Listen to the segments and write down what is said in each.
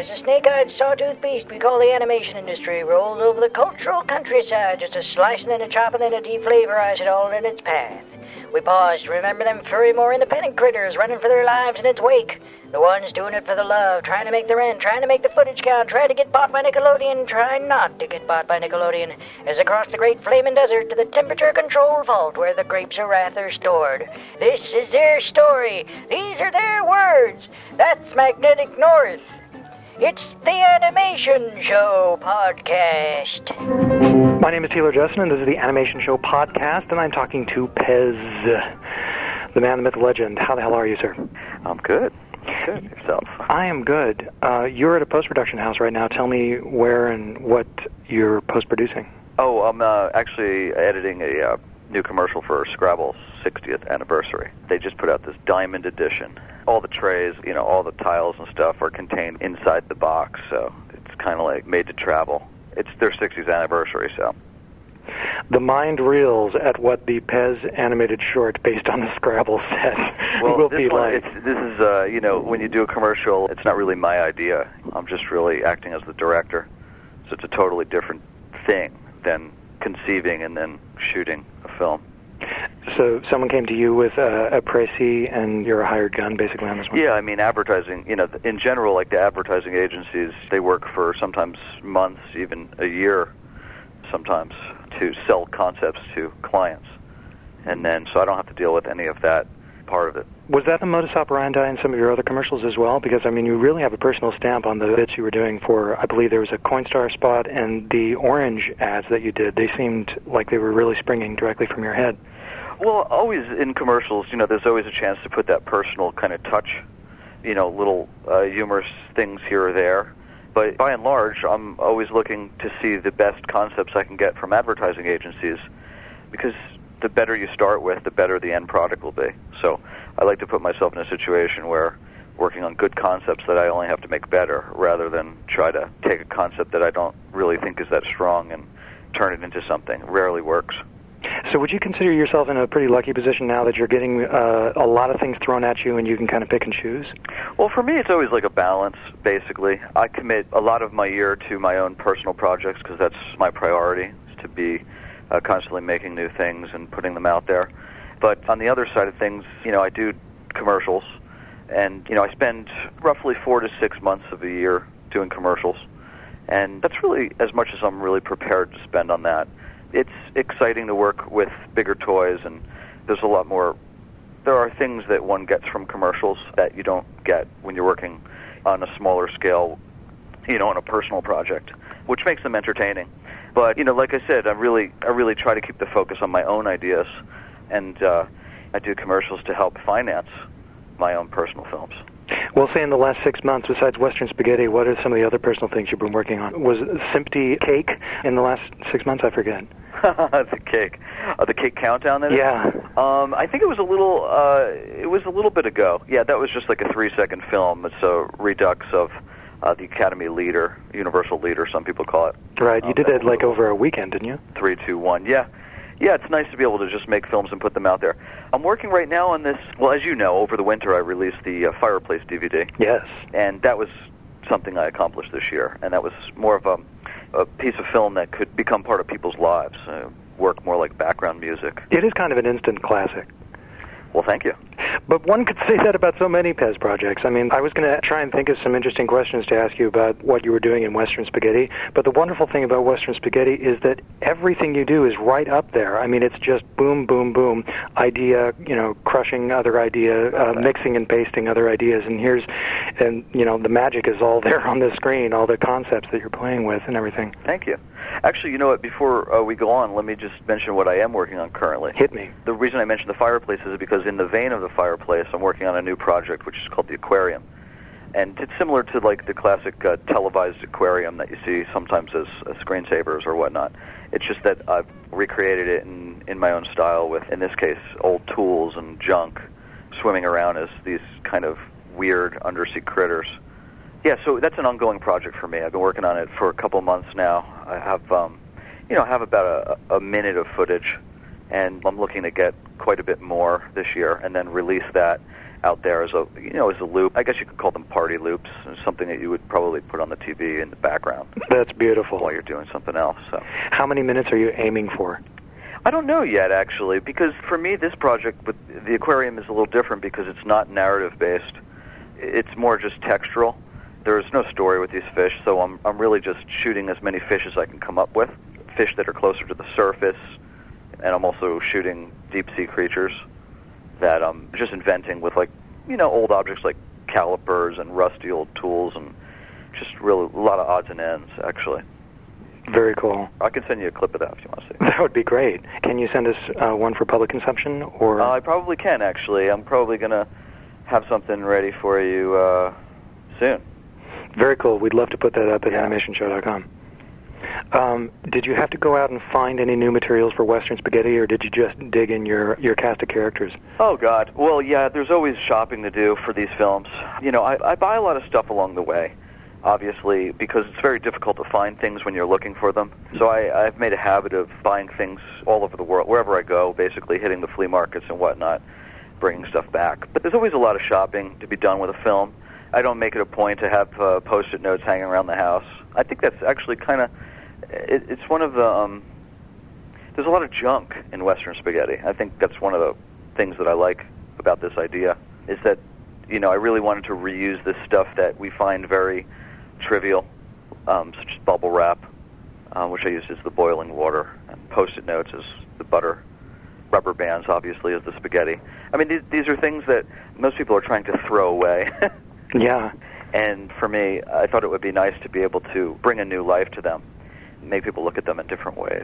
as a snake-eyed, sawtooth beast we call the animation industry rolls over the cultural countryside, just a slicing and a chopping and a deflavorize it all in its path. We pause to remember them furry, more independent critters running for their lives in its wake. The ones doing it for the love, trying to make the rent, trying to make the footage count, trying to get bought by Nickelodeon, trying not to get bought by Nickelodeon, as across the great flaming desert to the temperature-controlled vault where the grapes of wrath are stored. This is their story. These are their words. That's Magnetic North. It's the Animation Show Podcast. My name is Taylor Justin, and this is the Animation Show Podcast, and I'm talking to Pez, the man, the myth, the legend. How the hell are you, sir? I'm good. Good. Yourself? I am good. You're at a post-production house right now. Tell me where and what you're post-producing. Oh, I'm actually editing a new commercial for Scrabble's 60th anniversary. They just put out this diamond edition. All the trays, all the tiles and stuff are contained inside the box, so it's kind of like made to travel. It's their 60th anniversary, so. The mind reels at what the Pez animated short based on the Scrabble set will be like. This is, when you do a commercial, it's not really my idea. I'm just really acting as the director. So it's a totally different thing than conceiving and then shooting a film. So someone came to you with a précis, and you're a hired gun, basically, on this one? Yeah, I mean, advertising, in general, like the advertising agencies, they work for sometimes months, even a year, sometimes, to sell concepts to clients. And then, so I don't have to deal with any of that part of it. Was that the modus operandi in some of your other commercials as well? Because, I mean, you really have a personal stamp on the bits you were doing for, I believe there was a Coinstar spot, and the orange ads that you did, they seemed like they were really springing directly from your head. Well, always in commercials, there's always a chance to put that personal kind of touch, little humorous things here or there. But by and large, I'm always looking to see the best concepts I can get from advertising agencies, because the better you start with, the better the end product will be. So I like to put myself in a situation where working on good concepts that I only have to make better, rather than try to take a concept that I don't really think is that strong and turn it into something. It rarely works. So would you consider yourself in a pretty lucky position now that you're getting a lot of things thrown at you and you can kind of pick and choose? Well, for me, it's always like a balance, basically. I commit a lot of my year to my own personal projects because that's my priority, is to be constantly making new things and putting them out there. But on the other side of things, I do commercials, and, I spend roughly 4 to 6 months of a year doing commercials, and that's really as much as I'm really prepared to spend on that. It's exciting to work with bigger toys, and there's a lot more. There are things that one gets from commercials that you don't get when you're working on a smaller scale, on a personal project, which makes them entertaining. But, like I said, I really try to keep the focus on my own ideas, and I do commercials to help finance my own personal films. Well, say in the last 6 months, besides Western Spaghetti, what are some of the other personal things you've been working on? Was Simpty Cake in the last 6 months? I forget. The cake countdown. That yeah. I think it was a little bit ago. Yeah, that was just like a 3-second film. It's a redux of the Academy Leader, Universal Leader, some people call it. Right. You did that like over a weekend, didn't you? 3, 2, 1. Yeah. Yeah, it's nice to be able to just make films and put them out there. I'm working right now on this. Well, as you know, over the winter I released the Fireplace DVD. Yes. And that was something I accomplished this year. And that was more of a piece of film that could become part of people's lives, work more like background music. It is kind of an instant classic. Well, thank you. But one could say that about so many Pez projects. I mean, I was going to try and think of some interesting questions to ask you about what you were doing in Western Spaghetti, but the wonderful thing about Western Spaghetti is that everything you do is right up there. I mean, it's just boom, boom, boom, idea, crushing other idea, mixing and pasting other ideas, and the magic is all there on the screen, all the concepts that you're playing with and everything. Thank you. Actually, you know what, before we go on, let me just mention what I am working on currently. Hit me. The reason I mentioned the Fireplace is because in the vein of the Fireplace, I'm working on a new project which is called the Aquarium. And it's similar to like the classic televised aquarium that you see sometimes as screensavers or whatnot. It's just that I've recreated it in my own style with, in this case, old tools and junk swimming around as these kind of weird undersea critters. Yeah, so that's an ongoing project for me. I've been working on it for a couple months now. I have, have about a minute of footage, and I'm looking to get quite a bit more this year and then release that out there as a loop. I guess you could call them party loops, something that you would probably put on the TV in the background. That's beautiful. While you're doing something else. So, how many minutes are you aiming for? I don't know yet, actually, because for me, this project with the aquarium is a little different because it's not narrative-based. It's more just textural. There's no story with these fish, so I'm really just shooting as many fish as I can come up with, fish that are closer to the surface, and I'm also shooting deep-sea creatures that I'm just inventing with, like, old objects like calipers and rusty old tools, and just really a lot of odds and ends, actually. Very cool. I can send you a clip of that if you want to see. That would be great. Can you send us one for public consumption? Or I probably can, actually. I'm probably going to have something ready for you soon. Very cool. We'd love to put that up at animationshow.com. Did you have to go out and find any new materials for Western Spaghetti, or did you just dig in your cast of characters? Oh, God. Well, yeah, there's always shopping to do for these films. I buy a lot of stuff along the way, obviously, because it's very difficult to find things when you're looking for them. So I've made a habit of buying things all over the world, wherever I go, basically hitting the flea markets and whatnot, bringing stuff back. But there's always a lot of shopping to be done with a film. I don't make it a point to have Post-it notes hanging around the house. I think that's actually kind of, it's one of the, there's a lot of junk in Western Spaghetti. I think that's one of the things that I like about this idea, is that, I really wanted to reuse this stuff that we find very trivial, such as bubble wrap, which I used as the boiling water, and Post-it notes as the butter, rubber bands, obviously, as the spaghetti. I mean, these are things that most people are trying to throw away. Yeah. And for me, I thought it would be nice to be able to bring a new life to them, make people look at them in different ways.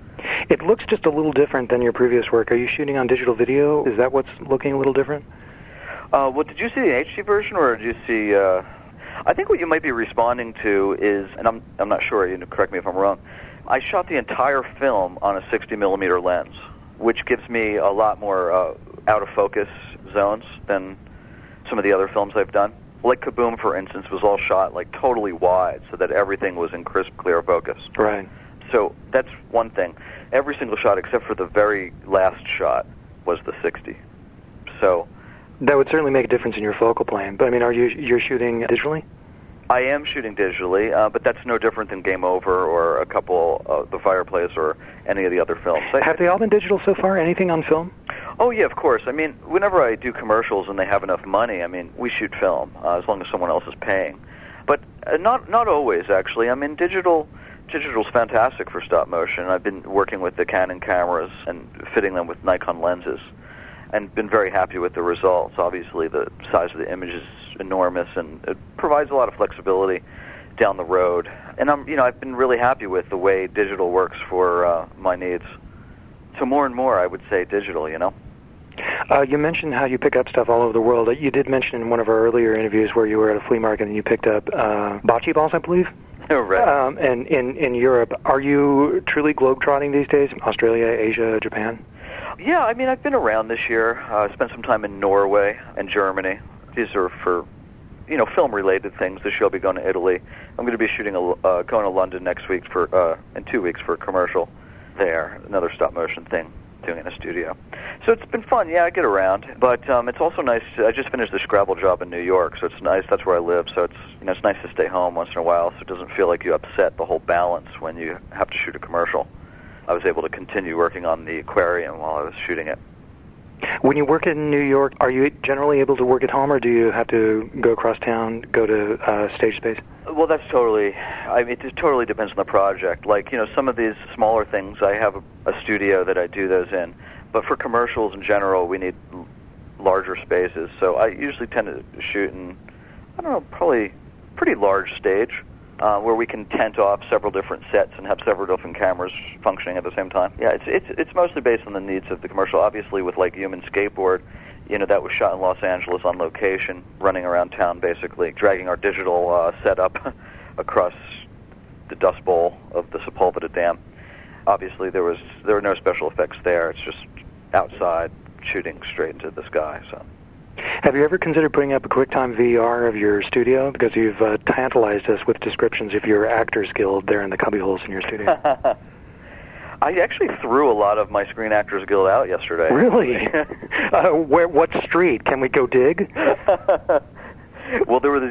It looks just a little different than your previous work. Are you shooting on digital video? Is that what's looking a little different? Well, did you see the HD version, or did you see... I think what you might be responding to is, and I'm not sure, correct me if I'm wrong, I shot the entire film on a 60mm lens, which gives me a lot more out-of-focus zones than some of the other films I've done. Like Kaboom, for instance, was all shot like totally wide so that everything was in crisp, clear focus. Right. So that's one thing. Every single shot except for the very last shot was the 60. So that would certainly make a difference in your focal plane. But I mean, you're shooting digitally? I am shooting digitally, but that's no different than Game Over or a couple of The Fireplace or any of the other films. Have they all been digital so far? Anything on film? Oh, yeah, of course. I mean, whenever I do commercials and they have enough money, I mean, we shoot film, as long as someone else is paying. But not always, actually. I mean, digital's fantastic for stop motion. I've been working with the Canon cameras and fitting them with Nikon lenses, and been very happy with the results. Obviously, the size of the image is enormous, and it provides a lot of flexibility down the road. And I've been really happy with the way digital works for my needs. So more and more, I would say digital. You mentioned how you pick up stuff all over the world. You did mention in one of our earlier interviews where you were at a flea market and you picked up bocce balls, I believe. Right. And in Europe, are you truly globetrotting these days? Australia, Asia, Japan? Yeah, I mean, I've been around this year. Spent some time in Norway and Germany. These are for, film-related things. This year I'll be going to Italy. I'm going to be shooting, going to London next week in 2 weeks for a commercial there, another stop-motion thing, doing it in a studio. So it's been fun. Yeah, I get around. But it's also nice. I just finished the Scrabble job in New York, so it's nice. That's where I live. So it's nice to stay home once in a while, so it doesn't feel like you upset the whole balance when you have to shoot a commercial. I was able to continue working on the aquarium while I was shooting it. When you work in New York, are you generally able to work at home, or do you have to go across town, go to stage space? Well, that's totally, it totally depends on the project. Like, some of these smaller things, I have a studio that I do those in. But for commercials in general, we need larger spaces. So I usually tend to shoot in, probably pretty large stage, where we can tent off several different sets and have several different cameras functioning at the same time. Yeah, it's mostly based on the needs of the commercial. Obviously, with like Human Skateboard, that was shot in Los Angeles on location, running around town basically, dragging our digital setup across the Dust Bowl of the Sepulveda Dam. Obviously, there were no special effects there. It's just outside shooting straight into the sky. So. Have you ever considered putting up a QuickTime VR of your studio? Because you've tantalized us with descriptions of your Actors Guild there in the cubbyholes in your studio. I actually threw a lot of my Screen Actors Guild out yesterday. Really? What street? Can we go dig? Well, there were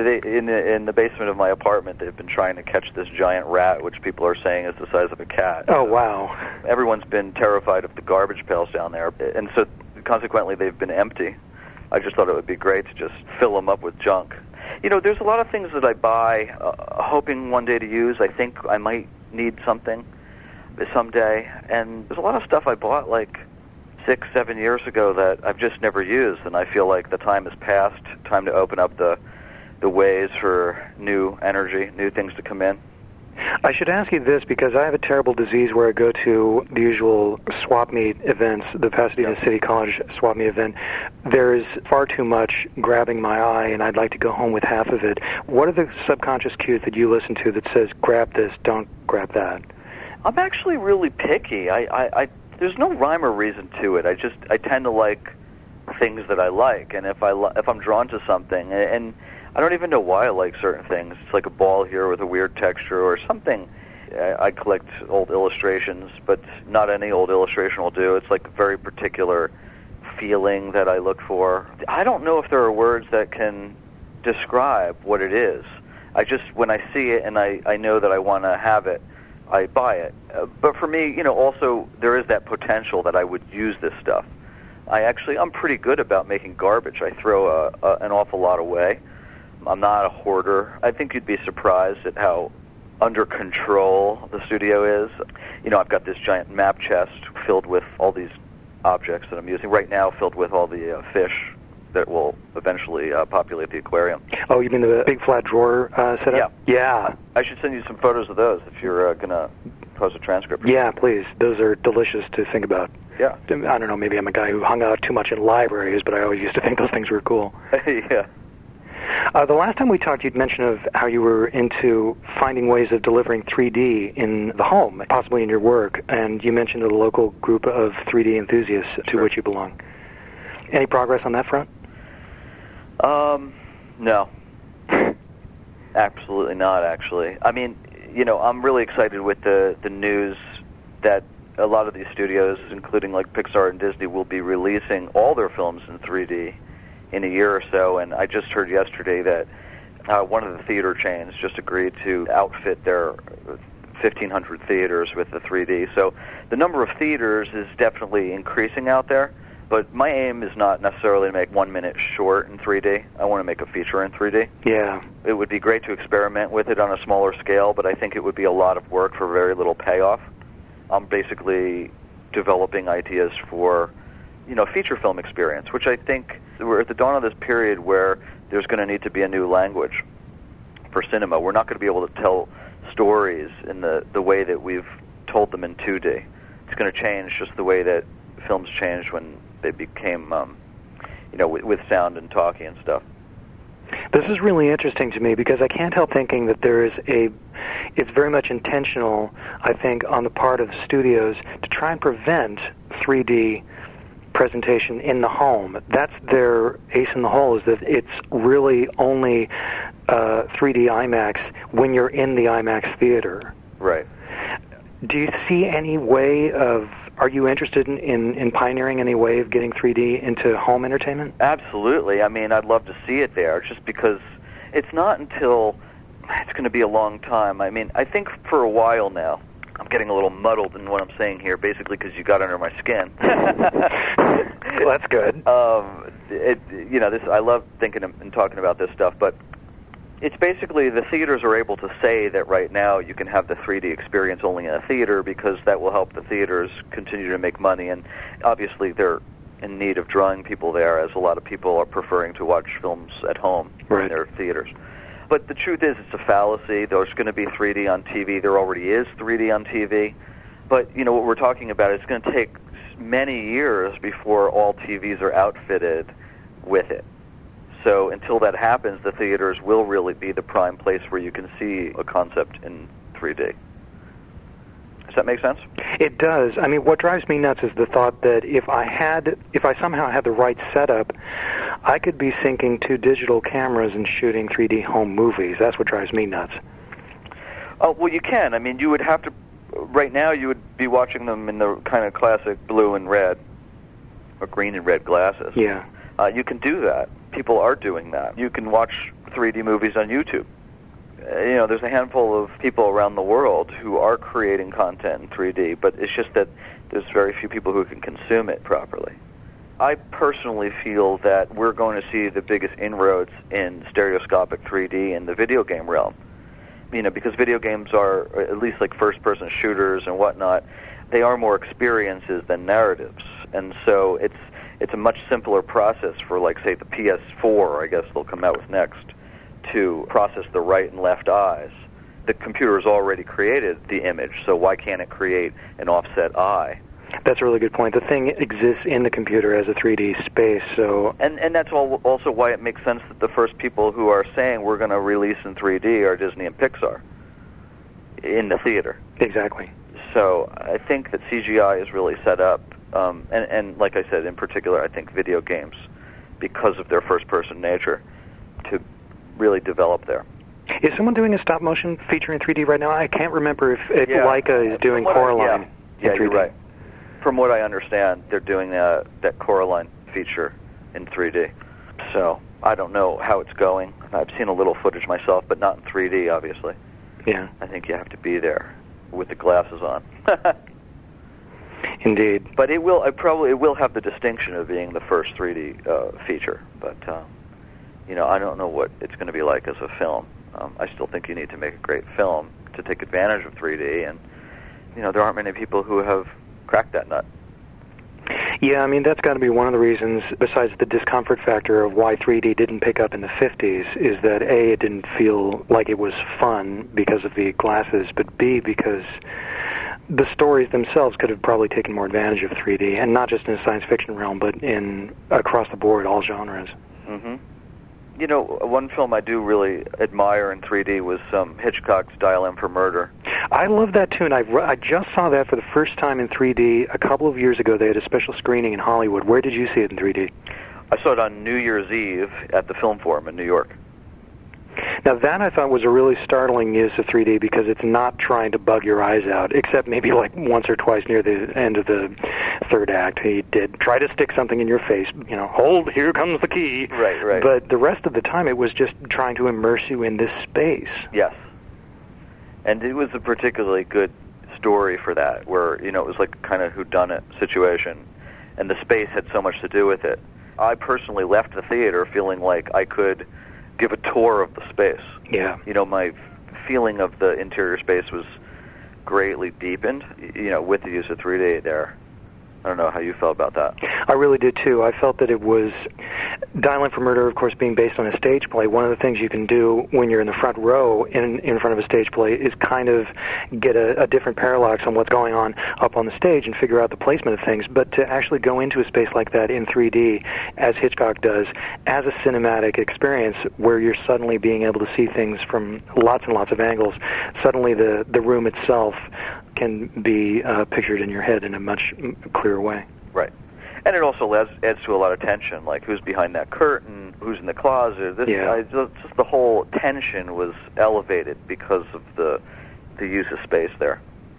in the basement of my apartment. They've been trying to catch this giant rat, which people are saying is the size of a cat. Oh, wow. Everyone's been terrified of the garbage pails down there, and so consequently they've been empty. I just thought it would be great to just fill them up with junk. You know, there's a lot of things that I buy hoping one day to use. I think I might need something someday, and there's a lot of stuff I bought like 6-7 years ago that I've just never used, and I feel like the time has passed, time to open up the ways for new energy, new things to come in. I should ask you this because I have a terrible disease where I go to the usual swap meet events, the Pasadena City College swap meet event. There's far too much grabbing my eye, and I'd like to go home with half of it. What are the subconscious cues that you listen to that says, grab this, don't grab that? I'm actually really picky. I there's no rhyme or reason to it. I tend to like things that I like, and if I'm drawn to something, and I don't even know why I like certain things. It's like a ball here with a weird texture or something. I collect old illustrations, but not any old illustration will do. It's like a very particular feeling that I look for. I don't know if there are words that can describe what it is. When I see it and I know that I want to have it, I buy it. But for me, you know, also there is that potential that I would use this stuff. I'm pretty good about making garbage. I throw an awful lot away. I'm not a hoarder. I think you'd be surprised at how under control the studio is. You know, I've got this giant map chest filled with all these objects that I'm using right now, filled with all the fish that will eventually populate the aquarium. Oh, you mean the big flat drawer setup? Yeah. I should send you some photos of those if you're going to post a transcript. Yeah, please. Those are delicious to think about. Yeah. I don't know, maybe I'm a guy who hung out too much in libraries, but I always used to think those things were cool. Yeah. The last time we talked, you'd mentioned of how you were into finding ways of delivering 3D in the home, possibly in your work, and you mentioned a local group of 3D enthusiasts to which you belong. Any progress on that front? No. Absolutely not, actually. I mean, you know, I'm really excited with the news that a lot of these studios, including like Pixar and Disney, will be releasing all their films in 3D in a year or so, and I just heard yesterday that one of the theater chains just agreed to outfit their 1,500 theaters with the 3D. So the number of theaters is definitely increasing out there, but my aim is not necessarily to make 1 minute short in 3D. I want to make a feature in 3D. Yeah. It would be great to experiment with it on a smaller scale, but I think it would be a lot of work for very little payoff. I'm basically developing ideas for, you know, feature film experience, which I think we're at the dawn of this period where there's going to need to be a new language for cinema. We're not going to be able to tell stories in the way that we've told them in 2D. It's going to change just the way that films changed when they became, you know, with sound and talking and stuff. This is really interesting to me because I can't help thinking that it's very much intentional, I think, on the part of the studios to try and prevent 3D presentation in the home. That's their ace in the hole, is that it's really only 3D IMAX when you're in the IMAX theater. Right. Do you see any way of, are you interested in pioneering any way of getting 3D into home entertainment? Absolutely. I mean, I'd love to see it there, just because it's not until, it's going to be a long time. I mean, I think for a while now, I'm getting a little muddled in what I'm saying here, basically because you got under my skin. Well, that's good. You know, I love thinking and talking about this stuff, but it's basically the theaters are able to say that right now you can have the 3D experience only in a theater because that will help the theaters continue to make money, and obviously they're in need of drawing people there, as a lot of people are preferring to watch films at home in their theaters. But the truth is, it's a fallacy. There's going to be 3D on TV. There already is 3D on TV. But, you know, what we're talking about, it's going to take many years before all TVs are outfitted with it. So until that happens, the theaters will really be the prime place where you can see a concept in 3D. Does that make sense? It does. I mean, what drives me nuts is the thought that if I somehow had the right setup, I could be syncing 2 digital cameras and shooting 3D home movies. That's what drives me nuts. Oh, well, you can. I mean, you would have to right now you would be watching them in the kind of classic blue and red, or green and red glasses. Yeah. You can do that. People are doing that. You can watch 3D movies on YouTube. There's a handful of people around the world who are creating content in 3D, but it's just that there's very few people who can consume it properly. I personally feel that we're going to see the biggest inroads in stereoscopic 3D in the video game realm. Because video games are, at least like first-person shooters and whatnot, they are more experiences than narratives. And so it's a much simpler process for, like, say, the PS4, I guess they'll come out with next, to process the right and left eyes. The computer has already created the image, so why can't it create an offset eye? That's a really good point. The thing exists in the computer as a 3D space, so... And that's also why it makes sense that the first people who are saying we're going to release in 3D are Disney and Pixar in the theater. Exactly. So I think that CGI is really set up, and like I said, in particular, I think video games, because of their first-person nature, to really develop there. Is someone doing a stop-motion feature in 3D right now? I can't remember if Leica is doing Coraline in 3D. You're right. From what I understand, they're doing that Coraline feature in 3D. So I don't know how it's going. I've seen a little footage myself, but not in 3D, obviously. Yeah. I think you have to be there with the glasses on. Indeed. But it will have the distinction of being the first 3D feature. But I don't know what it's going to be like as a film. I still think you need to make a great film to take advantage of 3D, and there aren't many people who have cracked that nut. Yeah, I mean, that's got to be one of the reasons, besides the discomfort factor of why 3D didn't pick up in the 50s, is that A, it didn't feel like it was fun because of the glasses, but B, because the stories themselves could have probably taken more advantage of 3D, and not just in the science fiction realm, but in across the board, all genres. Mm-hmm. One film I do really admire in 3D was Hitchcock's Dial M for Murder. I love that too, and I just saw that for the first time in 3D a couple of years ago. They had a special screening in Hollywood. Where did you see it in 3D? I saw it on New Year's Eve at the Film Forum in New York. Now that I thought was a really startling use of 3D because it's not trying to bug your eyes out, except maybe like once or twice near the end of the third act. He did try to stick something in your face, hold, here comes the key. Right. But the rest of the time it was just trying to immerse you in this space. Yes. And it was a particularly good story for that, where, it was like kind of whodunit situation, and the space had so much to do with it. I personally left the theater feeling like I could give a tour of the space. Yeah. My feeling of the interior space was greatly deepened, with the use of 3D there. I don't know how you felt about that. I really did, too. I felt that it was, Dial M for Murder, of course, being based on a stage play, one of the things you can do when you're in the front row in front of a stage play is kind of get a different parallax on what's going on up on the stage and figure out the placement of things. But to actually go into a space like that in 3D, as Hitchcock does, as a cinematic experience where you're suddenly being able to see things from lots and lots of angles, suddenly the room itself can be pictured in your head in a much clearer way. Right. And it also adds to a lot of tension, like who's behind that curtain, who's in the closet. Just the whole tension was elevated because of the use of space there.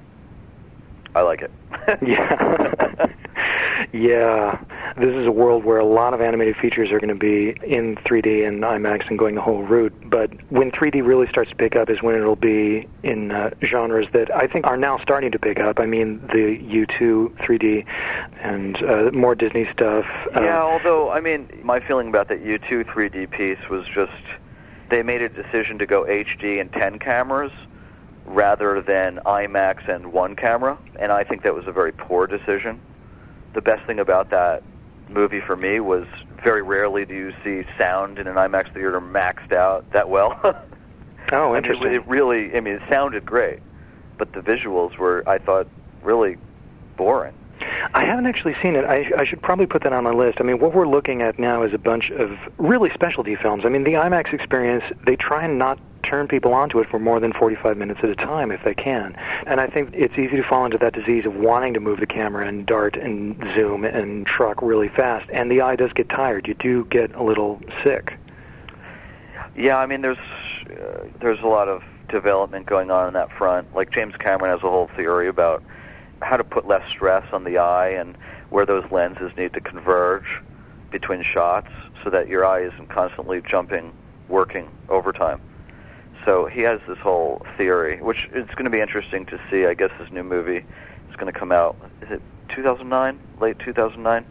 I like it. Yeah. Yeah. This is a world where a lot of animated features are going to be in 3D and IMAX and going the whole route. But when 3D really starts to pick up is when it'll be in genres that I think are now starting to pick up. I mean, the U2 3D and more Disney stuff. Although, my feeling about that U2 3D piece was just they made a decision to go HD and 10 cameras rather than IMAX and one camera, and I think that was a very poor decision. The best thing about that movie for me was very rarely do you see sound in an IMAX theater maxed out that well. Oh, interesting. It sounded great, but the visuals were, I thought, really boring. I haven't actually seen it. I should probably put that on my list. What we're looking at now is a bunch of really specialty films. The IMAX experience, they try and not turn people onto it for more than 45 minutes at a time if they can. And I think it's easy to fall into that disease of wanting to move the camera and dart and zoom and truck really fast. And the eye does get tired. You do get a little sick. Yeah, there's a lot of development going on in that front. Like James Cameron has a whole theory about how to put less stress on the eye and where those lenses need to converge between shots so that your eye isn't constantly working overtime. So he has this whole theory, which it's going to be interesting to see. I guess his new movie is going to come out, is it 2009? Late 2009?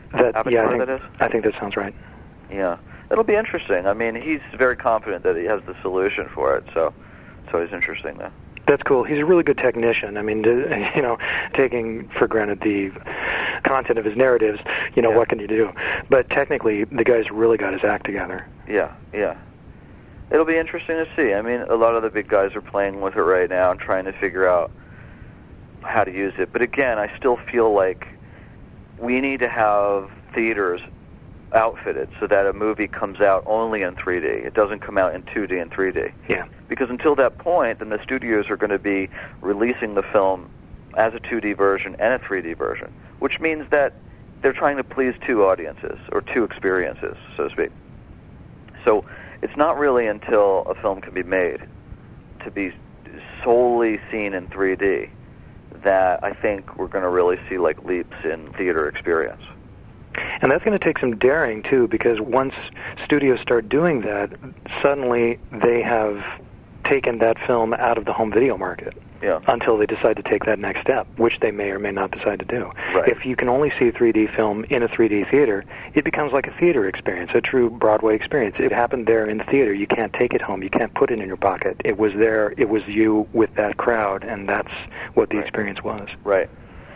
I think that sounds right. Yeah. It'll be interesting. I mean, he's very confident that he has the solution for it, so it's interesting, though. That's cool. He's a really good technician. I mean, taking for granted the content of his narratives, what can you do? But technically, the guy's really got his act together. Yeah. It'll be interesting to see. I mean, a lot of the big guys are playing with it right now and trying to figure out how to use it. But again, I still feel like we need to have theaters outfitted so that a movie comes out only in 3D. It doesn't come out in 2D and 3D. Yeah. Because until that point, then the studios are going to be releasing the film as a 2D version and a 3D version, which means that they're trying to please two audiences, or two experiences, so to speak. So it's not really until a film can be made to be solely seen in 3D that I think we're going to really see like leaps in theater experience. And that's going to take some daring, too, because once studios start doing that, suddenly they have taken that film out of the home video market until they decide to take that next step, which they may or may not decide to do. Right. If you can only see a 3D film in a 3D theater, it becomes like a theater experience, a true Broadway experience. It happened there in the theater. You can't take it home. You can't put it in your pocket. It was there. It was you with that crowd, and that's what the experience was. Right.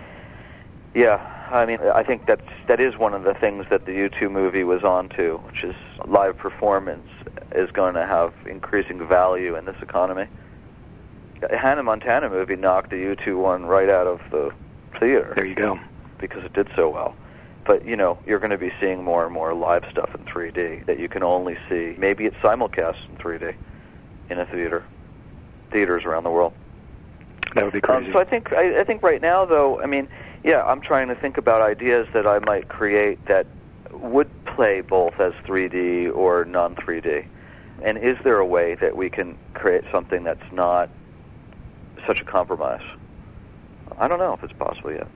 Yeah. I mean, I think that is one of the things that the U2 movie was onto, which is live performance is going to have increasing value in this economy. Hannah Montana movie knocked the U2 one right out of the theater. There you go. Because it did so well. But, you're going to be seeing more and more live stuff in 3D that you can only see. Maybe it's simulcast in 3D in a theaters around the world. That would be crazy. So I think right now, though, I mean, yeah, I'm trying to think about ideas that I might create that would play both as 3D or non-3D. And is there a way that we can create something that's not such a compromise? I don't know if it's possible yet.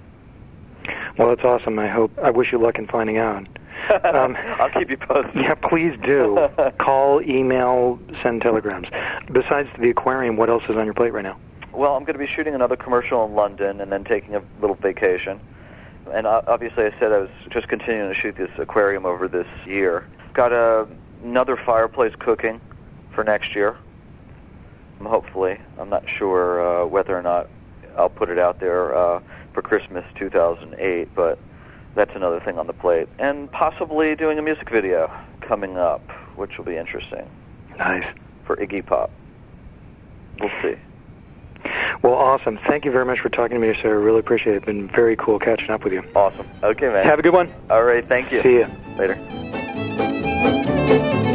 Well, that's awesome. I wish you luck in finding out. I'll keep you posted. Yeah, please do. Call, email, send telegrams. Besides the aquarium, what else is on your plate right now? Well, I'm going to be shooting another commercial in London and then taking a little vacation. And obviously I said I was just continuing to shoot this aquarium over this year. Got another fireplace cooking for next year. Hopefully. I'm not sure whether or not I'll put it out there for Christmas 2008, but that's another thing on the plate. And possibly doing a music video coming up, which will be interesting. Nice. For Iggy Pop. We'll see. Well, awesome. Thank you very much for talking to me, sir. I really appreciate it. It's been very cool catching up with you. Awesome. Okay, man. Have a good one. All right, thank you. See you. Later.